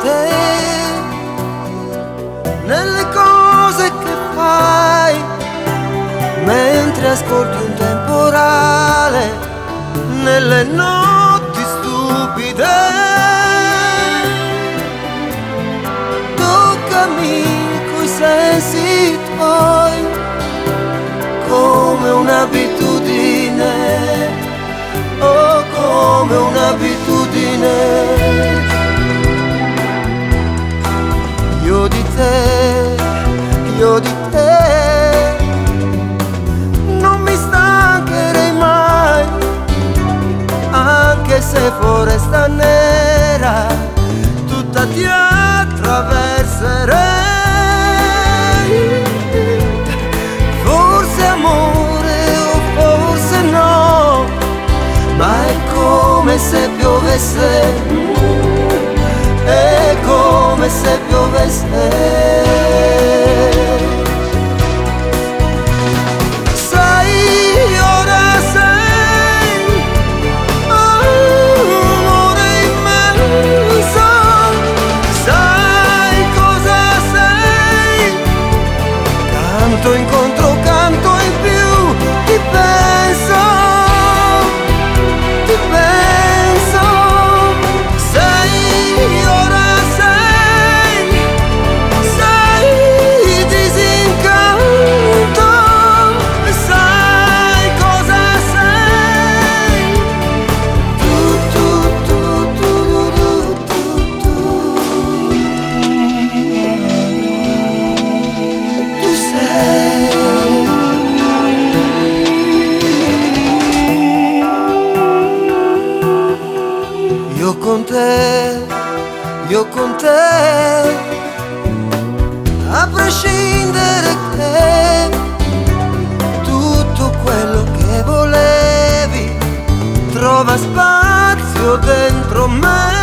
te, nelle cose che fai, mentre ascolti un temporale, nelle notti stupide. Toccami coi sensi tuoi, come un'abitudine, oh come un'abitudine. Io di te non mi stancherei mai, anche se foresta nera tutta ti attraverserei. Forse amore o forse no, ma è come se piovesse, è come se piovesse. Sai, ora sei amore immenso, sai cosa sei, canto incontro canto in più, ti penso, ti penso. Sei, ora sei disincanto, sai cosa sei, tu sei. Io con te, a prescindere che tutto quello che volevi trova spazio dentro me.